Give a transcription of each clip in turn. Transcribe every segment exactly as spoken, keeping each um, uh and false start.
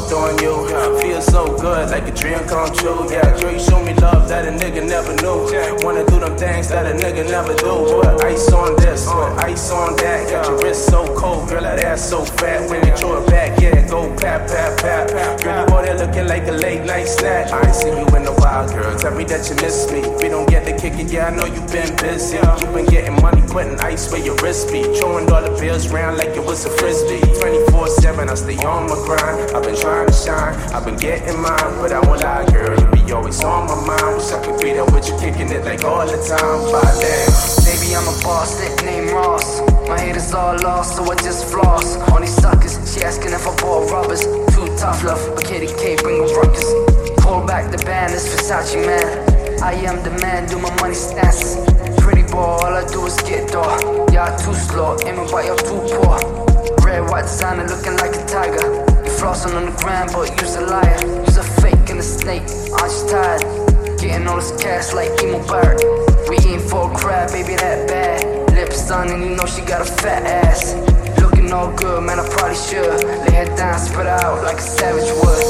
hooked on you. Feel so good, like a dream come true. Yeah, girl, you show me love that a nigga never knew. Wanna do them things that a nigga never do. Put ice on this, put ice on that. Got your wrist so cold, girl, that ass so fat. When you throw it back, yeah, go pap, pap, pap. Girl, you out there looking like a late night snack. I ain't seen you in a while, girl. Tell me that you miss me. We don't get to kick it, yeah, I know you been busy. You been getting money, putting ice where your wrist be. Throwing all the bills round like it was a frisbee. twenty-four seven, I stay on my grind. I've been trying to shine, I've been getting mine. But I won't lie, girl, you be always on my mind. Wish I could be there with you, kicking it like all the time. By damn. Baby, I'm a boss, nickname Ross. My haters all lost, so I just floss. On these suckers, she asking if I bought rubbers. Too tough love, but K D K bring a ruckus. Pull back the band, it's Versace, man. I am the man, do my money stances. Pretty boy, all I do is get door. Y'all too slow, aiming but y'all too poor. Red, white designer looking like a tiger. You flossing on the ground, but you's a liar. You's a fake and a snake, aren't you tired? Getting all this cash like Emo Barrett. We eating for a crab, baby, that bad. Lips done and you know she got a fat ass. Looking all good, man, I probably should lay her down, spit out like a savage would.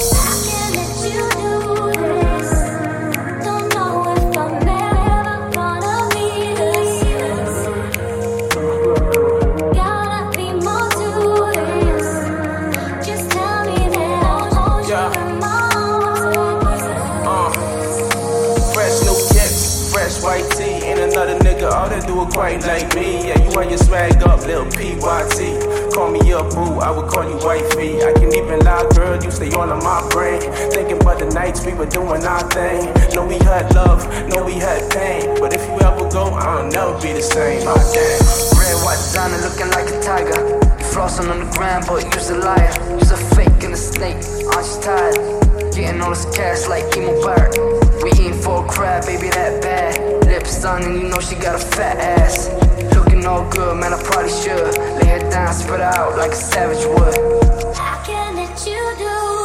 White tee, ain't another nigga all that do it quite like me. Yeah, you want your swag up, little P Y T. Call me up, boo, I would call you wifey. I can even lie, girl, you stay all in my brain. Thinking about the nights we were doing our thing. Know we had love, know we had pain. But if you ever go, I'll never be the same. Oh, damn. Red, white designer looking like a tiger. You flossing on the ground, but you's a liar. You's a fake and a snake, aren't you tired? Getting all this cash like Emo Barrett. We eating for a crab, baby, that bad. Lips done and you know she got a fat ass. Looking all good, man, I probably should lay her down, spit out like a savage would. How can let you do